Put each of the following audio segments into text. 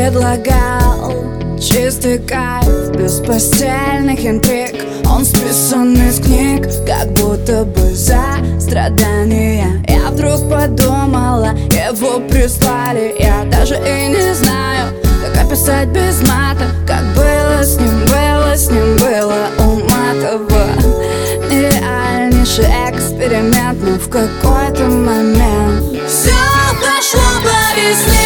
предлагал чистый кайф, без постельных интриг. Он списан из книг, как будто бы за страдания. Я вдруг подумала, его прислали. Я даже и не знаю, как описать без мата, как было с ним, было уматово. Нереальнейший эксперимент, но в какой-то момент все пошло по весне.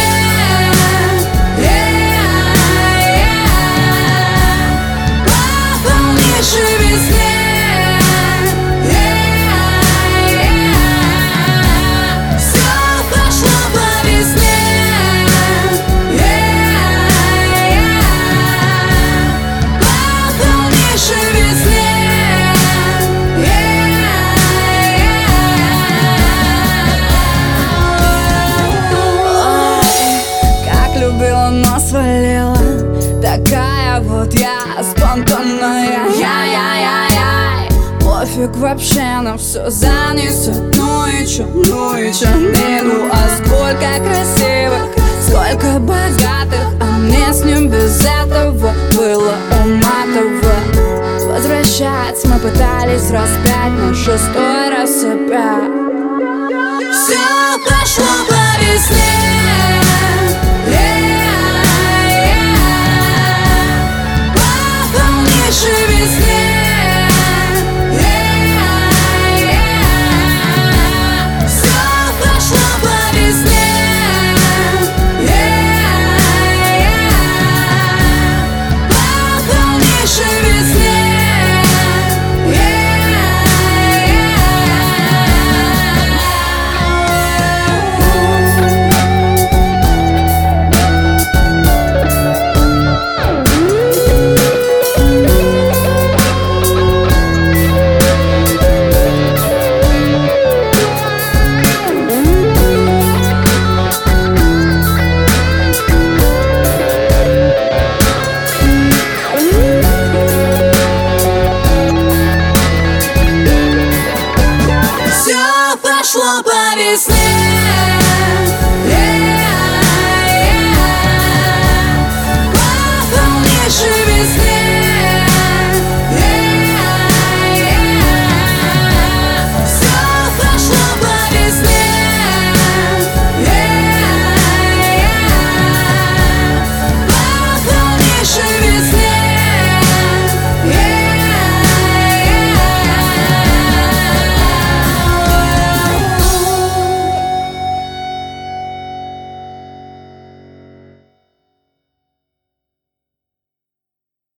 Но свалила, такая вот я, спонтанная. Пофиг вообще на все, занесет. Ну и чё, мину. А сколько красивых, сколько богатых, а мне с ним без этого было уматово. Возвращать мы пытались раз 5, на 6-й раз опять.